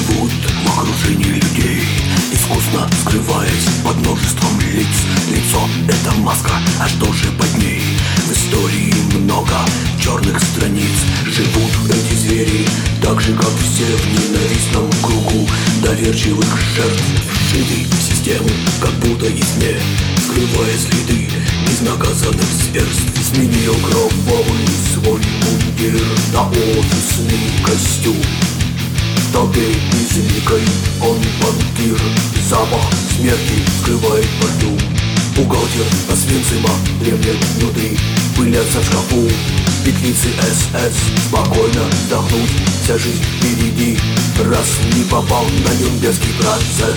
живут в окружении людей, искусно скрываясь под множеством лиц. Лицо — это маска, а что же под ней? В истории много черных страниц. Живут эти звери так же, как все, в ненавистном кругу доверчивых жертв, вшиты в систему, как будто и сне, скрывая следы безнаказанных зверств. Сменил кровавый свой мундир на офисный костюм. В толпе безликой он вампир, запах смерти скрывает во рту. Бухгалтер Освенцима дремлет внутри, пылятся в шкафу петлицы СС. Спокойно вдохнуть, вся жизнь впереди, раз не попал на Нюрнбергский процесс.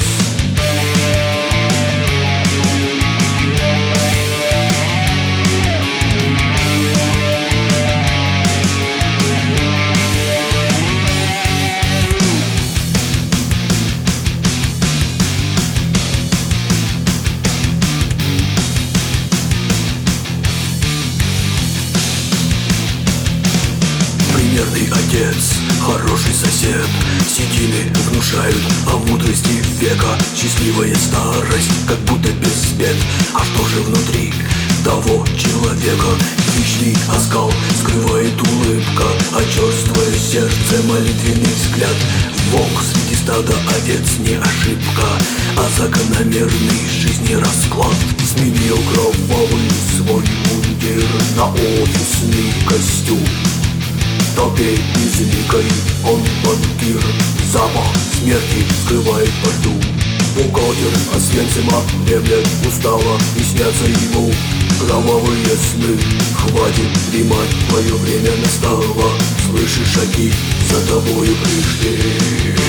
Примерный отец, хороший сосед, седины внушают о мудрости века. Счастливая старость, как будто без бед. А что же внутри того человека? Хищный оскал скрывает улыбка, а черствое сердце молитвенный взгляд. Волк среди стада овец не ошибка, а закономерный жизни расклад. Сменил кровавый свой мундир на офисный костюм. В толпе безликой он вампир, запах смерти скрывает во рту. Бухгалтер Освенцима дремлет устало, и снятся ему кровавые сны. Хватит дремать, твое время настало, слышишь, шаги за тобою пришли.